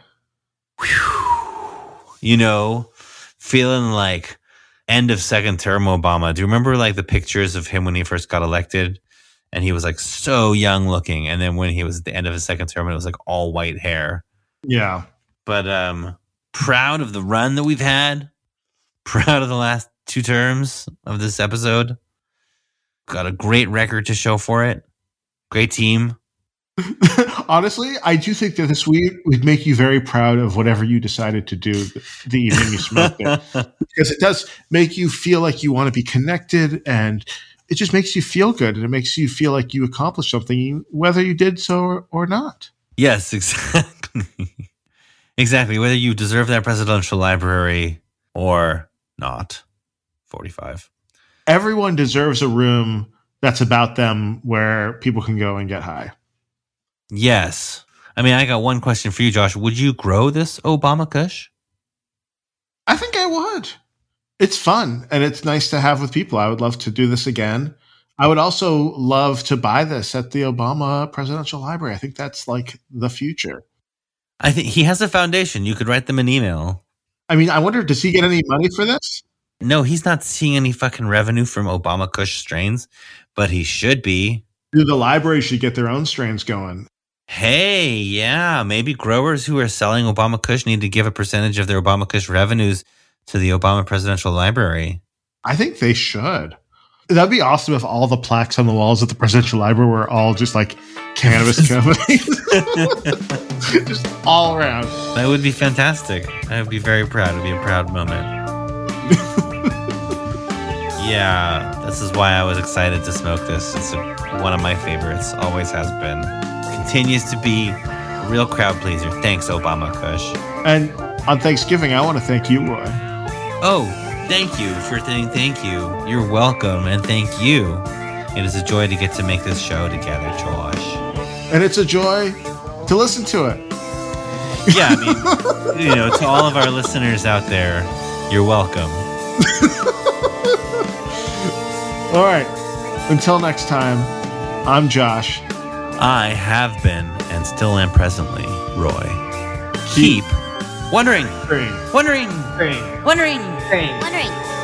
Feeling like end of second term Obama. Do you remember like the pictures of him when he first got elected? And he was like so young looking. And then when he was at the end of his second term, it was like all white hair. Yeah. But proud of the run that we've had. Proud of the last 2 terms of this episode. Got a great record to show for it. Great team. Honestly, I do think that this week would make you very proud of whatever you decided to do the evening you smoked it. Because it does make you feel like you want to be connected, and it just makes you feel good, and it makes you feel like you accomplished something, whether you did so or not. Yes, exactly. Exactly. Whether you deserve that presidential library or not. 45. Everyone deserves a room that's about them where people can go and get high. Yes. I mean, I got one question for you, Josh. Would you grow this Obama Kush? I think I would. It's fun, and it's nice to have with people. I would love to do this again. I would also love to buy this at the Obama Presidential Library. I think that's like the future. I think he has a foundation. You could write them an email. I mean, I wonder, does he get any money for this? No, he's not seeing any fucking revenue from Obama Kush strains, but he should be. The library should get their own strains going. Hey, yeah, maybe growers who are selling Obama Kush need to give a percentage of their Obama Kush revenues to the Obama Presidential Library. I think they should. That'd be awesome if all the plaques on the walls at the Presidential Library were all just like cannabis companies. Just all around. That would be fantastic. I would be very proud. It would be a proud moment. Yeah, this is why I was excited to smoke this. It's one of my favorites. Always has been. Continues to be a real crowd pleaser. Thanks, Obama Kush. And on Thanksgiving, I want to thank you, Roy. Oh, thank you for saying thank you. You're welcome, and thank you. It is a joy to get to make this show together, Josh. And it's a joy to listen to it. Yeah, I mean, to all of our listeners out there, you're welcome. All right. Until next time, I'm Josh. I have been, and still am presently, Roy. Keep wondering. Wondering. Wondering. Wondering.